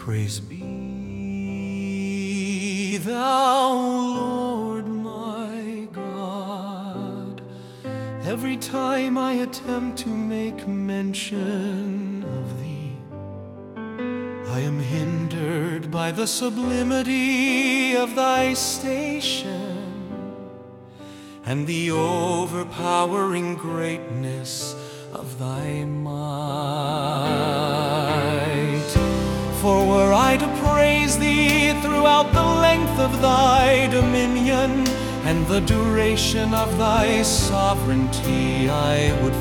Praise be thou, Lord my God. Every time I attempt to make mention of thee, I am hindered by the sublimity of thy station and the overpowering greatness of thy might. For were I to praise thee throughout the length of thy dominion and the duration of thy sovereignty, I would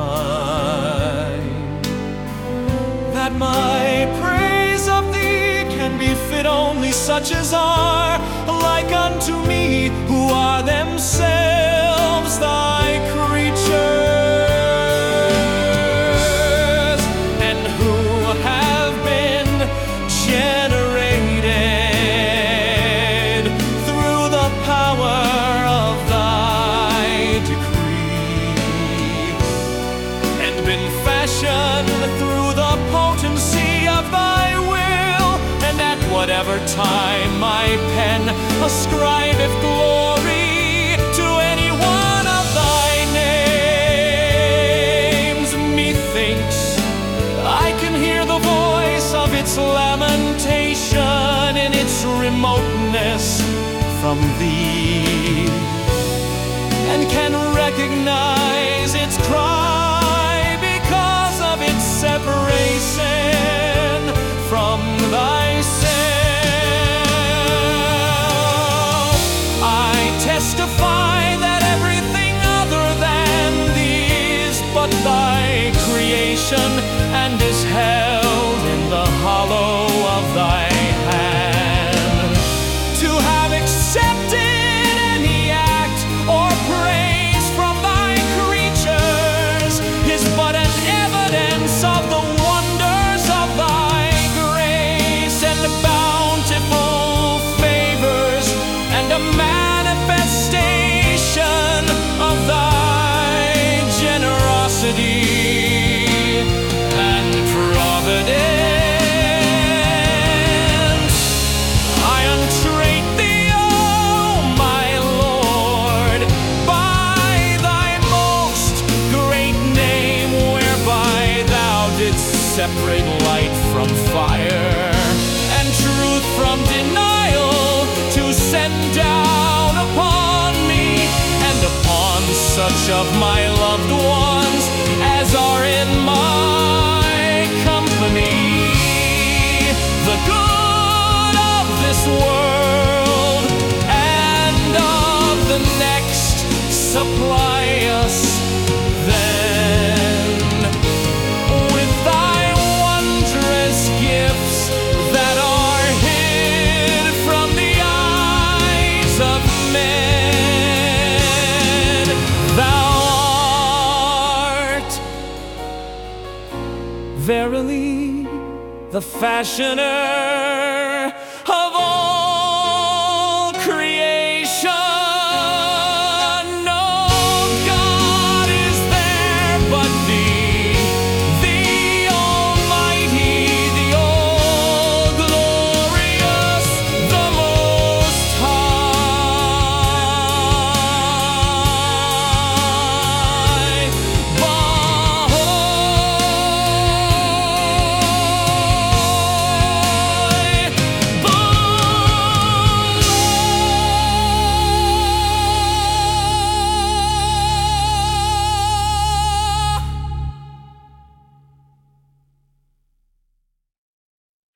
find that my praise of thee can befit only such as are like unto me, who are themselves thy creatures. Through the potency of thy will, and at whatever time my pen ascribeth glory to any one of thy names, methinks I can hear the voice of its lamentation in its remoteness from thee, and can recognize its cry separation from thyself. I testify that everything other than thee is but thy creation, and is held in the hollow of thy hand. To have accepted any act or praise from thy creatures is but an evidence of the wonders of thy grace and bountiful favors, and a manifestation of thy generosity and providence. I entreat thee, O my Lord, by thy most great name, whereby thou didst separate light from fire and truth from denial, to send down upon me and upon such of my loved ones as are in my company the good of this world and of the next. Supply us then with thy wondrous gifts that are hid from the eyes of men. Thou art verily the fashioner